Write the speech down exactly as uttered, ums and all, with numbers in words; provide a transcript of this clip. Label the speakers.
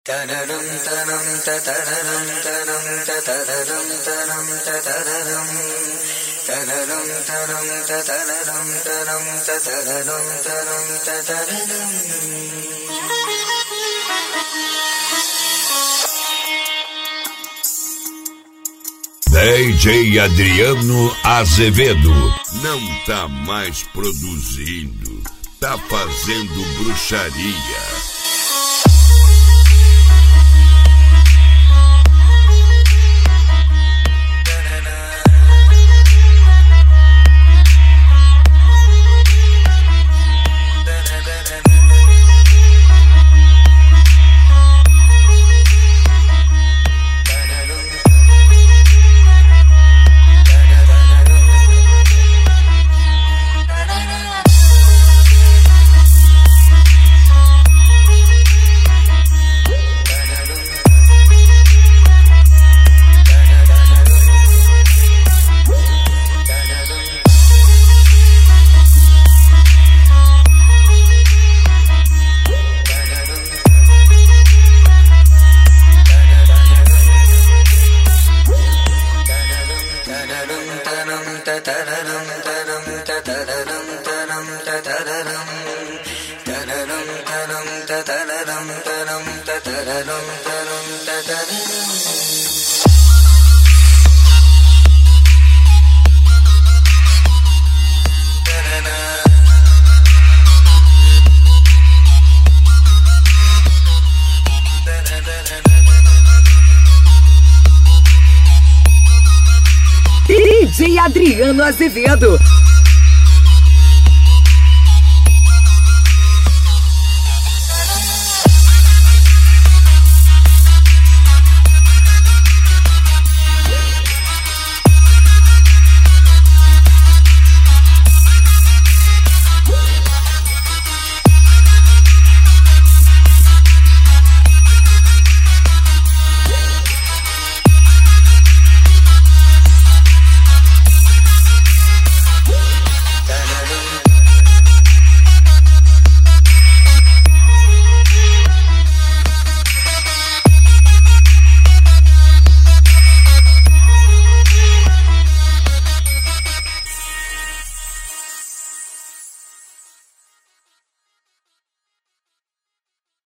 Speaker 1: Tararam taram tararam taram tararam taram tararam tararam taram tararam taram tararam taram tararam.
Speaker 2: D J Adriano Azevedo não tá mais produzindo, tá fazendo bruxaria.
Speaker 3: D J Adriano Azevedo.